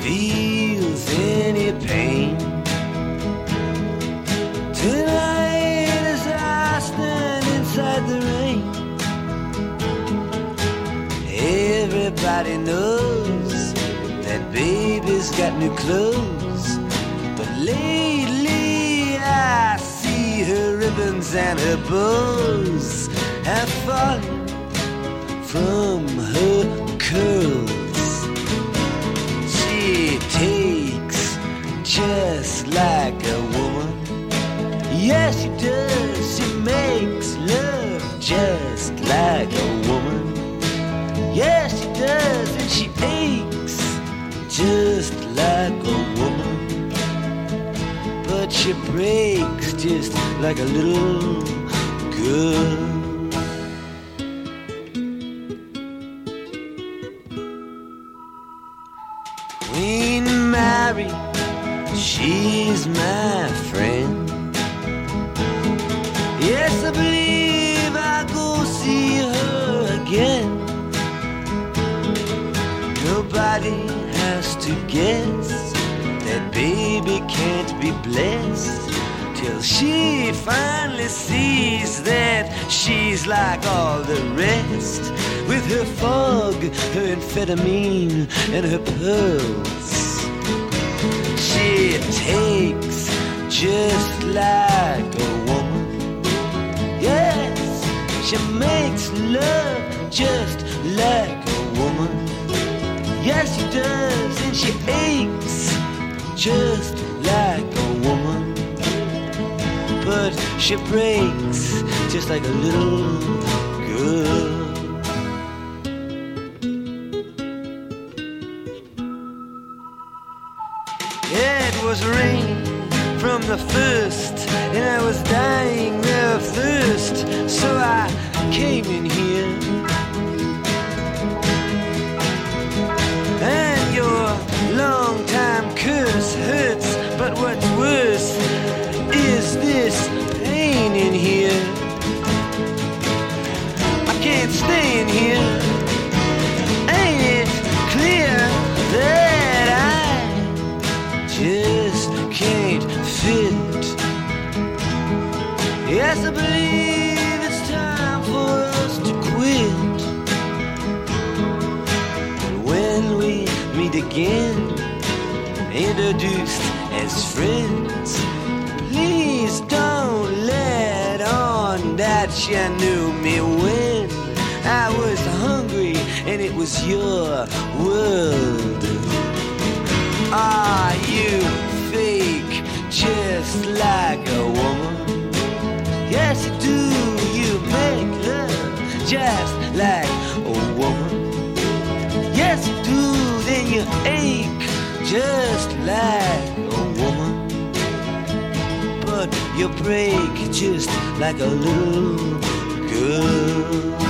feels any pain. Tonight as I stand inside the rain, everybody knows that baby's got new clothes. But lately I see her ribbons and her bows have fallen from her curls. She takes just like a woman. Yes, she does. She makes love just like a woman. Yes, she does. And she aches just like a woman. But she breaks just like a little girl. Queen Mary, she's my friend. Yes, I believe I'll go see her again. Nobody has to guess that baby can't be blessed till she finally sees that she's like all the rest, with her fog, her amphetamine, and her pearls. She takes just like a woman. Yes, she makes love just like a woman. Yes, she does, and she aches just like a woman. But she breaks just like a little girl. It was rain from the first, and I was dying of thirst, so I came in here. And your long-time curse hurts, but what's worse is this pain in here. I can't stay in here. Ain't it clear that I just can't fit? Yes, I believe it's time for us to quit. And when we meet again, introduced as friends, please don't let on that you knew me when I was hungry and it was your world. Are you fake just like a woman? Yes, you do. You make love just like a woman. Yes, you do. Then you ache just like a woman. But you break just like a little girl.